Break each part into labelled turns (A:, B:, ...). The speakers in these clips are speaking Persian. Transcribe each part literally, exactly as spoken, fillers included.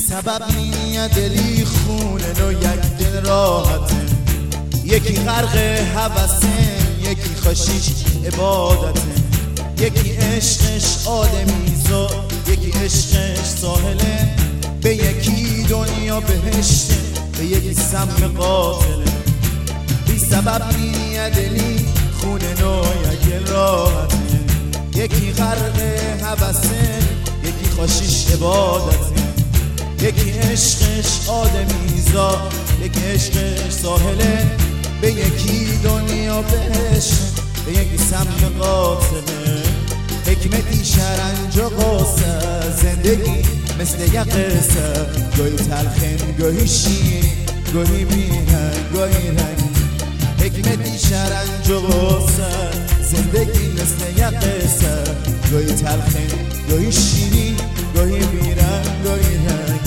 A: سبب نیه دلی خونه نو یک دل راحته، یکی غرق هوسه یکی خاشیش عبادته، یکی عشقش آدمیزا یکی عشقش ساحله، به یکی دنیا بهشته به یکی سم قاتله. بی سبب نیه دلی خونه نو یک راحته، یکی غرق هوسه یکی خاشیش عبادته، یکی عشقش آدمیزا یکی عشقش ساحله، به یکی دنیا بهشته به یکی سم قاتله. حکمتی شرنج و قصه زندگی مثل یک قصه، گاهی تلخن گاهی شیر گاهی میهن گاهی رنگ. حکمتی شرنج و قصه زندگی مثل یک قصه، گاهی تلخن گاهی شیرین گاهی میرن گاهی رنگ.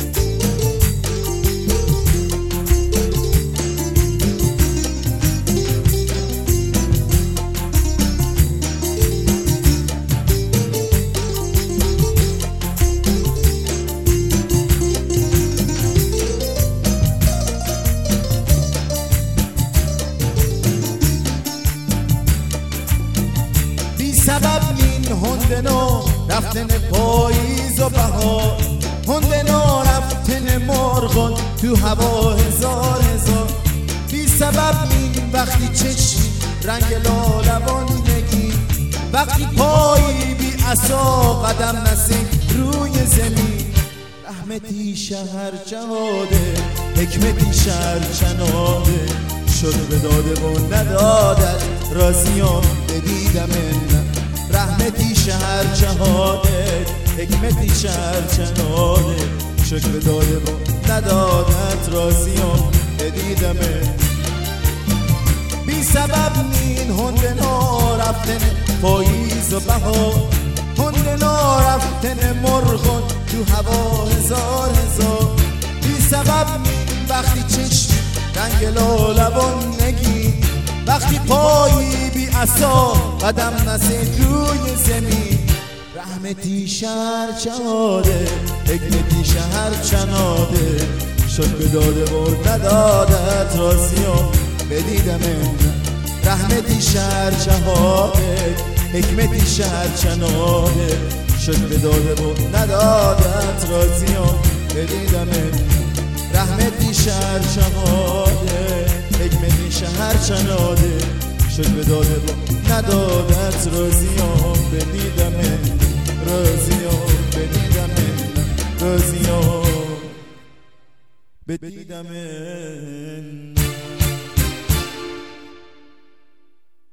A: سبب این هندنو رفتن پاییز و بهار، هندنو رفتن مرغان تو هوا هزار هزار. بی سبب این وقتی چشمی رنگ لالوانگی، وقتی پایی بی عصا قدم نسیم روی زمین. رحمتی شهر جهاده حکمتی شهر چناده، شد به داده و ندادت راضیام بدیدم من. رحمتی شهر جهاده حکمتی شهر چناده، شد به داده و ندادت راضیام بدیدم من. بی سبب نین هندنا رفتن پاییز و بهار، هندنا رفتن مرغان تو هوا هزار هزار. بی سبب نین وقتی چشم رنگ لالوانگی، وقتی پایی بی عصا قدم نسید روی زمین. رحمتی شهر چناده حکمتی شهر چناده، شد به داده و ندادت راضیام بدیدم من. رحمتی شهر چهاده حکمتی شهر چناده، شد به داده و ندادت راضیام بدیدم من. رحمتی شهر چهاده حکمتی شهر چناده، شد به داده و ندادت راضیام بدیدم من. راضیام بدیدم من، راضیام بدیدم من.